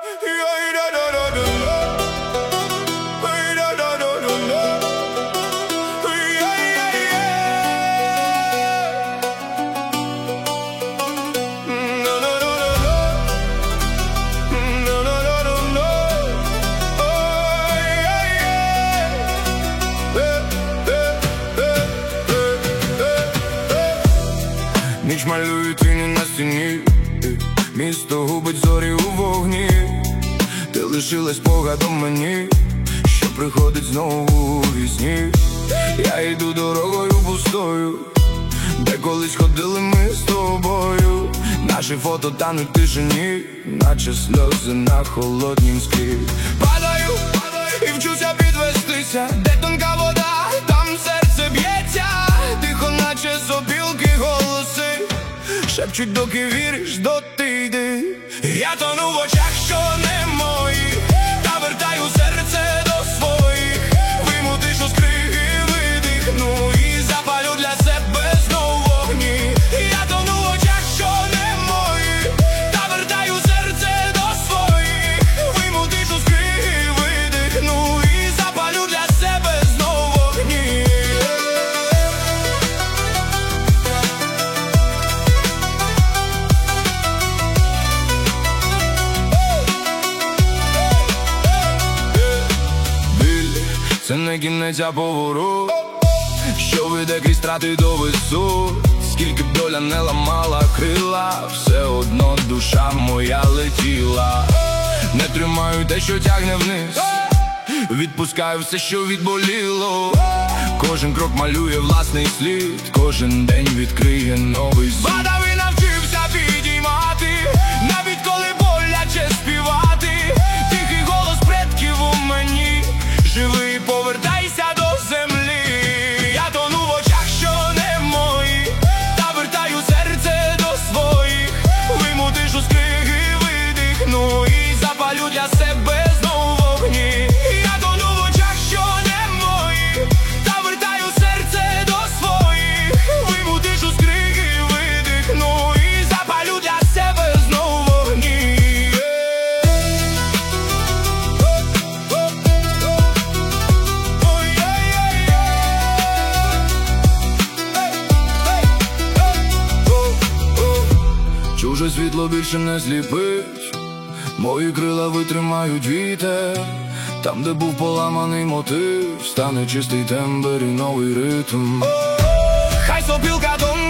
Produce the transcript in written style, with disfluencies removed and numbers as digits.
Ніч малює тіні на стіні, місто губить зорі у вогні. Ти лишилась спогадом мені, що приходить знову у вісні. Я йду дорогою пустою, де колись ходили ми з тобою. Наші фото тануть в тишині, наче сльози на холоднім склі. Падаю і вчуся підвестися, де тонка вода, там серце б'ється. Тихо, наче сопілки голоси шепчуть, доки віриш, доти йди. Я тону в очах, що не мої, та вертаю серце до своїх. Вийму тишу з криги, видихну і запалю для себе знов вогні. Я тону в очах, що не мої, та вертаю серце до своїх. Вийму тишу з криги, видихну і запалю для себе знов вогні. Це не кінець, а поворот, що веде крізь страти до висот. Скільки б доля не ламала крила, все одно душа моя летіла. Не тримаю те, що тягне вниз, відпускаю все, що відболіло. Кожен крок малює власний слід, кожен день відкриє новий світ. Падав і навчився підіймати, навіть коли боляче співати. Тихий голос предків у мені, живий, повертайся до землі. Я тону в очах, що не мої, та вертаю серце до своїх. Вийму тишу з криги, видихну і запалю для себе знов вогні. Я тону в очах, що не мої, та вертаю серце до своїх. Вийму тишу з криги, видихну і запалю для себе знов вогні. Чуже світло більше не сліпить, мої крила витримають вітер. Там, де був поламаний мотив, стане чистий тембр і новий ритм. Хай сопілка до